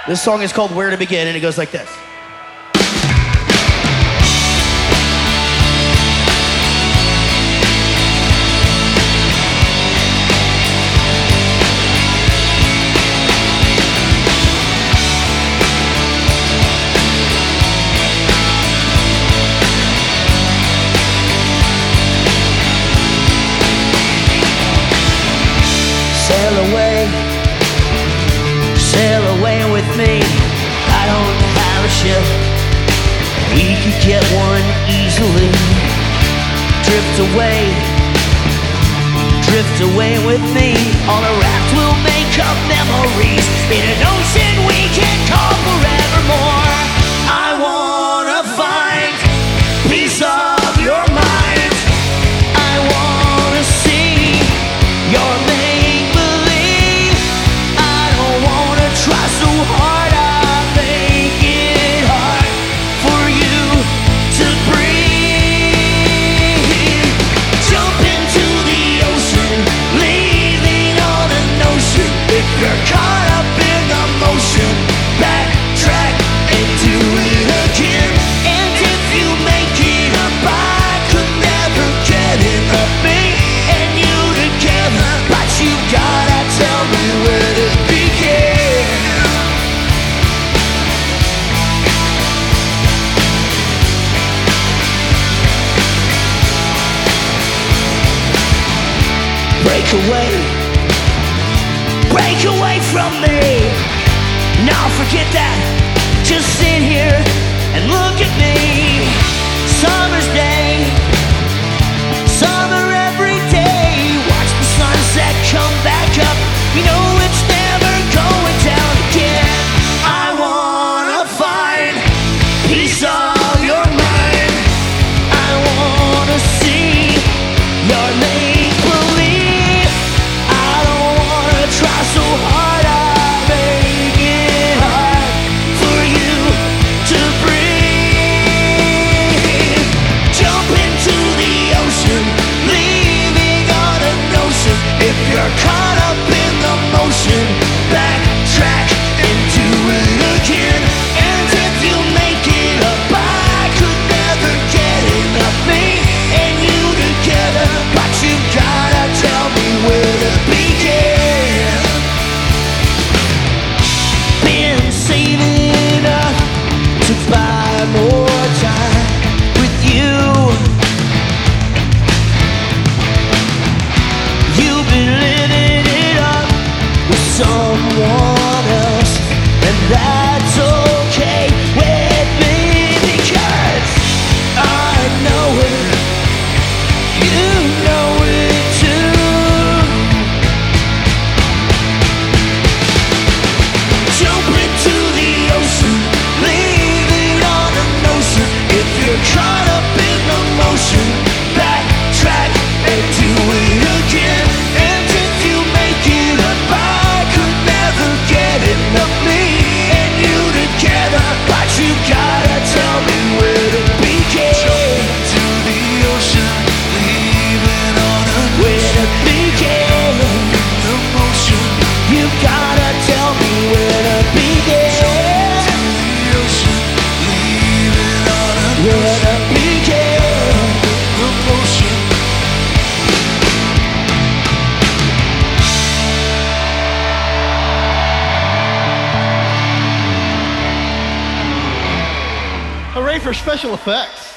This song is called Where to Begin, and it goes like this. Sail away with me. I don't have a ship. We could get one easily. Drift away with me. On a raft we'll make up memories in an ocean we can call forevermore. I wanna find peace of your mind. I wanna see your make-believe. I don't wanna try so hard, I make it hard for you to breathe. Jump into the ocean, leaving on an ocean. If you're caught up in the motion, backtrack and do it again. And if you make it up, I could never get enough. Me and you together, but you gotta tell me where to begin. Break away from me. Now forget that. Just sit here and look at me. Summer's day, summer every day. Watch the sunset come back up. You know it's never going down again. I wanna find peace of your mind. I wanna see your make-believe. I don't wanna try so hard, I make it hard for you to breathe. Jump into the ocean, leaving on an ocean. If you're caught up in the motion, backtrack and do it again. And if you make it up, I could never get enough. Me and you together, but you gotta tell me where to begin. Been saving up to buy more time with you. You've been living it up with someone else, and that's okay with me because I know it. You know it too. Jump into the ocean, leaving on an ocean. If you're caught up in the motion, backtrack and do it again. And if you make it up, I could never get enough. Me and you together, but you gotta tell me where to begin. Jump into the ocean, leaving on an ocean. Where to begin? The motion. You gotta tell me where to begin. Jump into the ocean, leaving on an ocean. Where to begin? The motion. Hooray for special effects.